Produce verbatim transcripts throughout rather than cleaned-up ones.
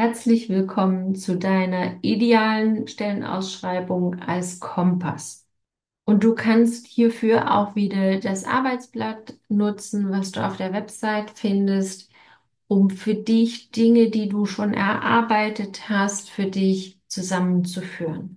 Herzlich willkommen zu deiner idealen Stellenausschreibung als Kompass. Und du kannst hierfür auch wieder das Arbeitsblatt nutzen, was du auf der Website findest, um für dich Dinge, die du schon erarbeitet hast, für dich zusammenzuführen.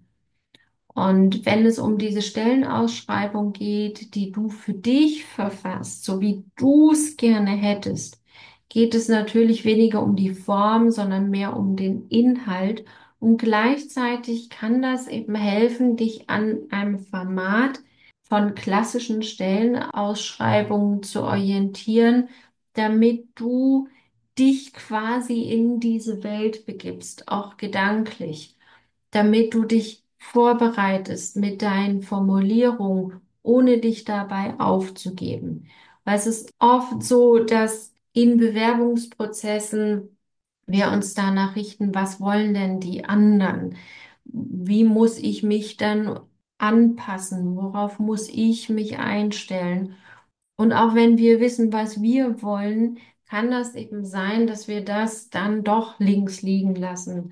Und wenn es um diese Stellenausschreibung geht, die du für dich verfasst, so wie du es gerne hättest, geht es natürlich weniger um die Form, sondern mehr um den Inhalt. Und gleichzeitig kann das eben helfen, dich an einem Format von klassischen Stellenausschreibungen zu orientieren, damit du dich quasi in diese Welt begibst, auch gedanklich, damit du dich vorbereitest mit deinen Formulierungen, ohne dich dabei aufzugeben. Weil es ist oft so, dass in Bewerbungsprozessen wir uns danach richten, was wollen denn die anderen? Wie muss ich mich dann anpassen? Worauf muss ich mich einstellen? Und auch wenn wir wissen, was wir wollen, kann das eben sein, dass wir das dann doch links liegen lassen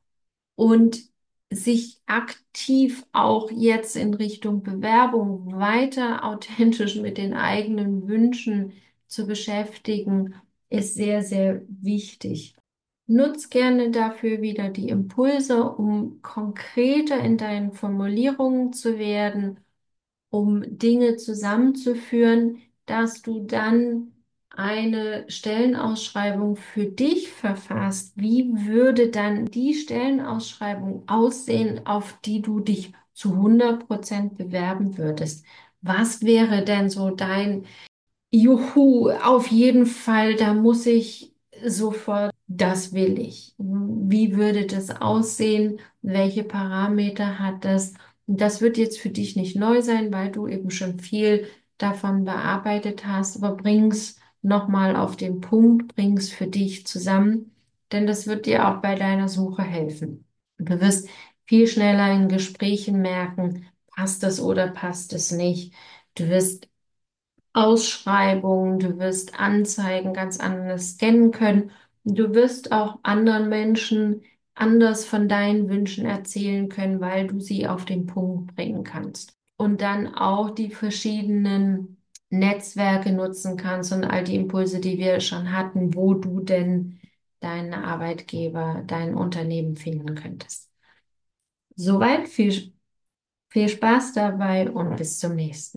und sich aktiv auch jetzt in Richtung Bewerbung weiter authentisch mit den eigenen Wünschen zu beschäftigen, ist sehr, sehr wichtig. Nutz gerne dafür wieder die Impulse, um konkreter in deinen Formulierungen zu werden, um Dinge zusammenzuführen, dass du dann eine Stellenausschreibung für dich verfasst. Wie würde dann die Stellenausschreibung aussehen, auf die du dich zu hundert Prozent bewerben würdest? Was wäre denn so dein Juhu, auf jeden Fall, da muss ich sofort, das will ich. Wie würde das aussehen? Welche Parameter hat das? Und das wird jetzt für dich nicht neu sein, weil du eben schon viel davon bearbeitet hast, aber bring's nochmal auf den Punkt, bring's für dich zusammen, denn das wird dir auch bei deiner Suche helfen. Du wirst viel schneller in Gesprächen merken, passt es oder passt es nicht. Du wirst Ausschreibungen, du wirst Anzeigen ganz anders scannen können. Du wirst auch anderen Menschen anders von deinen Wünschen erzählen können, weil du sie auf den Punkt bringen kannst. Und dann auch die verschiedenen Netzwerke nutzen kannst und all die Impulse, die wir schon hatten, wo du denn deinen Arbeitgeber, dein Unternehmen finden könntest. Soweit viel, viel Spaß dabei und bis zum nächsten Mal.